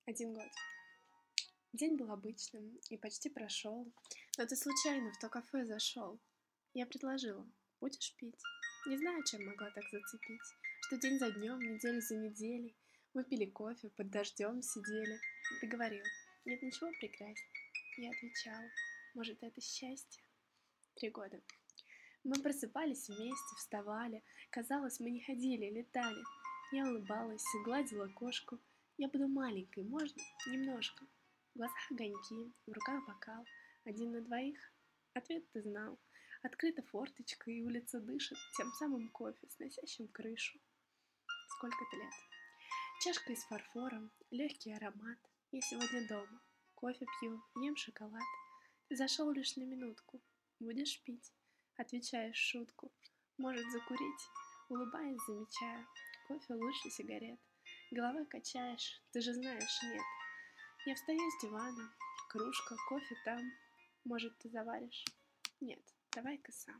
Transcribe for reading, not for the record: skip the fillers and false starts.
1 год. День был обычным и почти прошел, но ты случайно в то кафе зашел. Я предложила: будешь пить? Не знаю, чем могла так зацепить, что день за днем, неделю за неделей мы пили кофе, под дождем сидели. Ты говорил: нет ничего прекрасней. Я отвечала: может, это счастье? 3 года. Мы просыпались вместе, вставали. Казалось, мы не ходили, летали. Я улыбалась, гладила кошку. Я буду маленькой, можно? Немножко. В глазах огоньки, в руках бокал. 1 на 2. Ответ ты знал. Открыта форточка, и улица дышит тем самым кофе, сносящим крышу. Сколько-то лет. Чашка из фарфора, легкий аромат. Я сегодня дома. Кофе пью, ем шоколад. Ты зашел лишь на минутку. Будешь пить? Отвечаешь в шутку. Может, закурить? Улыбаясь, замечаю: кофе лучше сигарет. Головой качаешь, ты же знаешь, нет. Я встаю с дивана, кружка, кофе там. Может, ты заваришь? Нет, давай-ка сам.